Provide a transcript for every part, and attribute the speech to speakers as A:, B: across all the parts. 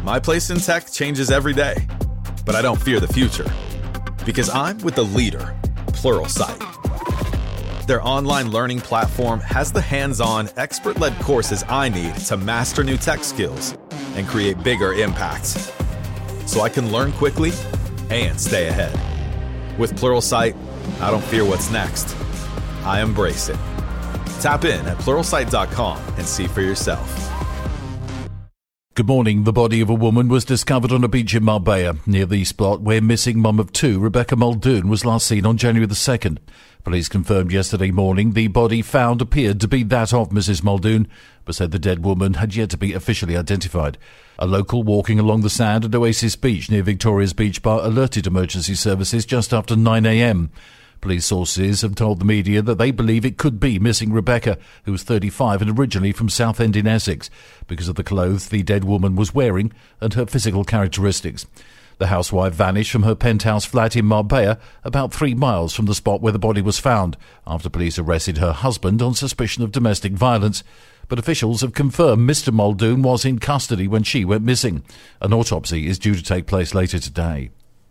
A: My place in tech changes every day, but I don't fear the future because I'm with the leader, Pluralsight. Their online learning platform has the hands-on, expert-led courses I need to master new tech skills and create bigger impacts, so I can learn quickly and stay ahead. With Pluralsight, I don't fear what's next. I embrace it. Tap in at Pluralsight.com and see for yourself.
B: Good morning. The body of a woman was discovered on a beach in Marbella, near the spot where missing mum of two, Rebecca Muldoon, was last seen on January the 2nd. Police confirmed yesterday morning the body found appeared to be that of Mrs. Muldoon, but said the dead woman had yet to be officially identified. A local walking along the sand at Oasis Beach near Victoria's Beach Bar alerted emergency services just after 9 a.m. Police sources have told the media that they believe it could be missing Rebecca, who was 35 and originally from Southend in Essex, because of the clothes the dead woman was wearing and her physical characteristics. The housewife vanished from her penthouse flat in Marbella, about 3 miles from the spot where the body was found, after police arrested her husband on suspicion of domestic violence. But officials have confirmed Mr. Muldoon was in custody when she went missing. An autopsy is due to take place later today.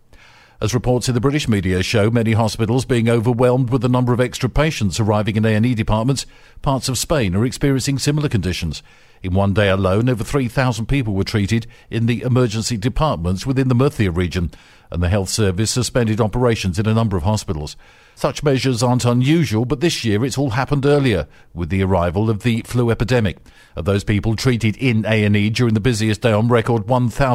B: As reports in the British media show, many hospitals being overwhelmed with the number of extra patients arriving in A&E departments, parts of Spain are experiencing similar conditions. In one day alone, over 3,000 people were treated in the emergency departments within the Murcia region, and the health service suspended operations in a number of hospitals. Such measures aren't unusual, but this year it's all happened earlier, with the arrival of the flu epidemic. Of those people treated in A&E during the busiest day on record,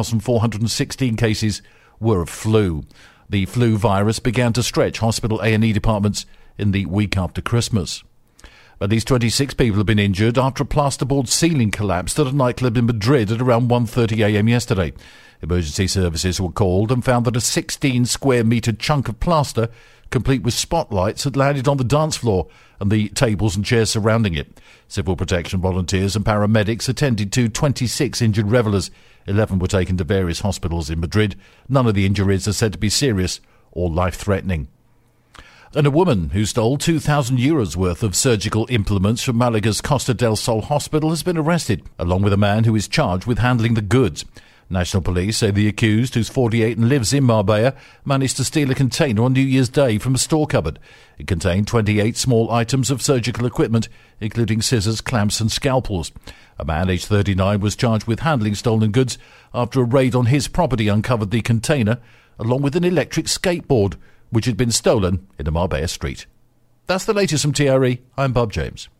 B: 1,416 cases were of flu. The flu virus began to stretch hospital A&E departments in the week after Christmas. At least 26 people have been injured after a plasterboard ceiling collapsed at a nightclub in Madrid at around 1:30 a.m. yesterday. Emergency services were called and found that a 16-square-metre chunk of plaster, complete with spotlights, had landed on the dance floor and the tables and chairs surrounding it. Civil protection volunteers and paramedics attended to 26 injured revellers. 11 were taken to various hospitals in Madrid. None of the injuries are said to be serious or life-threatening. And a woman who stole €2,000 worth of surgical implements from Malaga's Costa del Sol hospital has been arrested, along with a man who is charged with handling the goods. National Police say the accused, who's 48 and lives in Marbella, managed to steal a container on New Year's Day from a store cupboard. It contained 28 small items of surgical equipment, including scissors, clamps and scalpels. A man aged 39 was charged with handling stolen goods after a raid on his property uncovered the container, along with an electric skateboard, which had been stolen in a Marbella street. That's the latest from TRE. I'm Bob James.